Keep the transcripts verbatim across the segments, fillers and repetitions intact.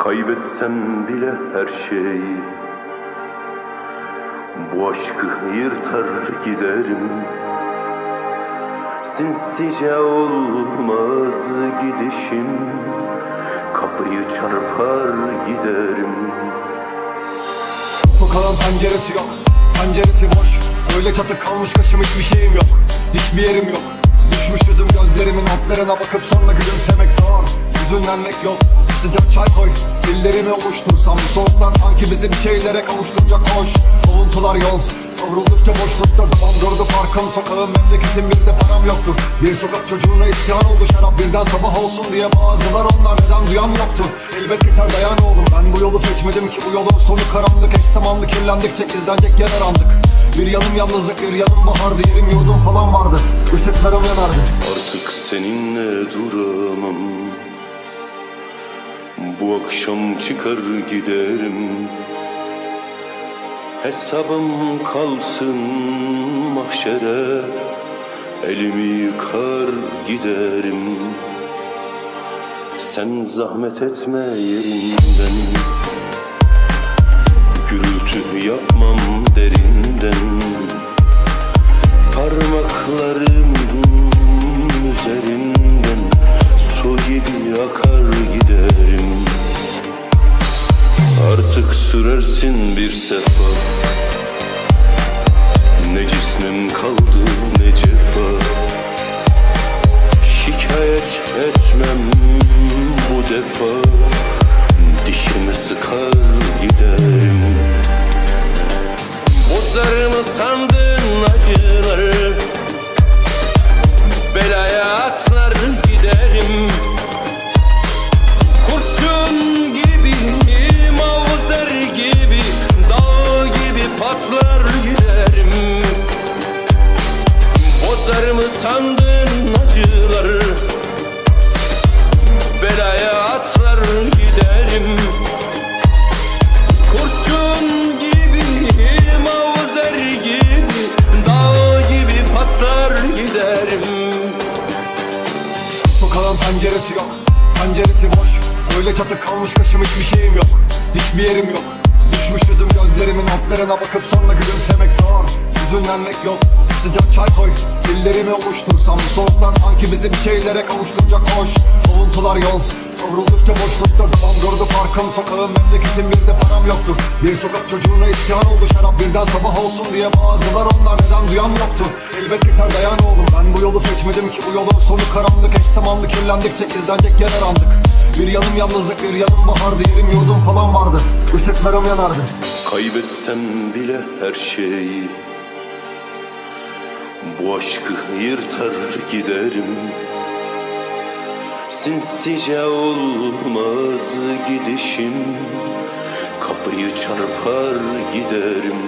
Kaybetsem bile her şeyi, bu aşkı yırtar giderim. Sinsice olmaz gidişim, kapıyı çarpar giderim. Sokağın penceresi yok, penceresi boş. Öyle çatık kalmış kaşım, hiçbir şeyim yok, hiçbir yerim yok. Düşmüş yüzüm gözlerimin altlarına bakıp sonra gülümsemek zor. Hüzünlenmek yok, sıcak çay koy, dillerimi ovuştursam. Soğuklar sanki bizi bir şeylere kavuşturacak hoş. Avuntular yol, savruldukça boşlukta zaman durdu parkım. Sokağım memleketim, bir de param yoktu. Bir sokak çocuğuna isyan oldu şarap, birden sabah olsun diye bağırdılar onlar, neden duyan yoktu. Elbet biter dayan oğlum, ben bu yolu seçmedim ki. Bu yolun sonu karanlık, eş zamanlı kirlendikçe izlenecek yer arandık. Bir yanım yalnızlık, bir yanım bahardı, yerim yurdum falan vardı, ışıklarım yanardı. Artık seninle duramam, bu akşam çıkar giderim. Hesabım kalsın mahşere, elimi yıkar giderim. Sen zahmet etme yerinden, gürültü yapmam derinden. Parmaklarım üzerinden su gibi akar giderim. Artık sürersin bir sefa, ne cismim kaldı ne cefa. Şikayet etmem bu defa, dişimi sıkar giderim. Bozar mı sandın acıları, belaya atlar giderim. Kurşun gibi, mavzer gibi, dağ gibi patlar giderim. Bozar mı sandın acıları, belaya atlar giderim. Kurşun gibi, mavzer gibi, dağ gibi patlar giderim. Sokağın penceresi yok, penceresi boş. Öyle çatık kalmış kaşım, hiçbir şeyim yok, hiçbir yerim yok. Düşmüş yüzüm gözlerimin altlarına bakıp sonra gülümsemek zor. Hüzünlenmek yok, sıcak çay koy, dillerimi ovuştursam. Soğuklar sanki bizi bir şeylere kavuşturacak hoş. Avuntular yol, savruldukça boşlukta zaman durdu parkım. Sokağım memleketim, bir de param yoktu. Bir sokak çocuğuna isyan oldu şarap, birden sabah olsun diye bağırdılar onlar, neden duyan yoktu. Elbet biter dayan oğlum, ben bu yolu seçmedim ki. Bu yolun sonu karanlık, eş zamanlı kirlendikçe izlenecek yer arandık. Bir yanım yalnızlık, bir yanım bahardı, yerim yurdum falan vardı, ışıklarım yanardı. Kaybetsem bile her şeyi, bu aşkı yırtar giderim. Sinsice olmaz gidişim, kapıyı çarpar giderim.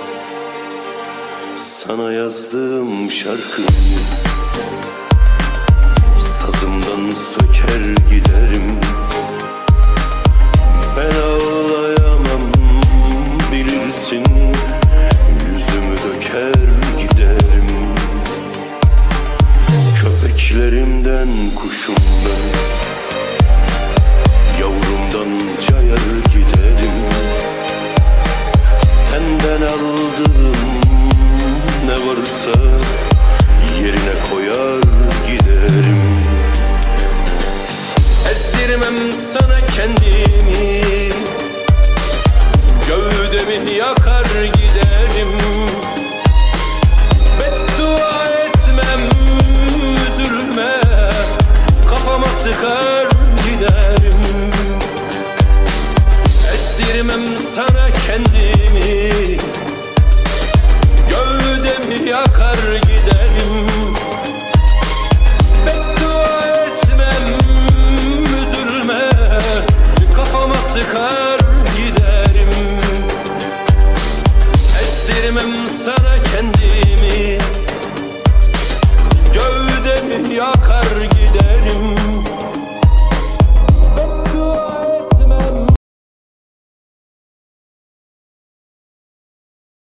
Sana yazdığım şarkıyı sazımdan söker giderim. Ben ağlayamam bilirsin, yüzümü döker giderim. Köpeklerimden, kuşumdan, yavrumdan cayar giderim. Senden aldığım ne varsa yerine koyar giderim. Ezdirmem sana kendimi, gövdemi yakar giderim. Beddua etmem, üzülme, kafama sıkar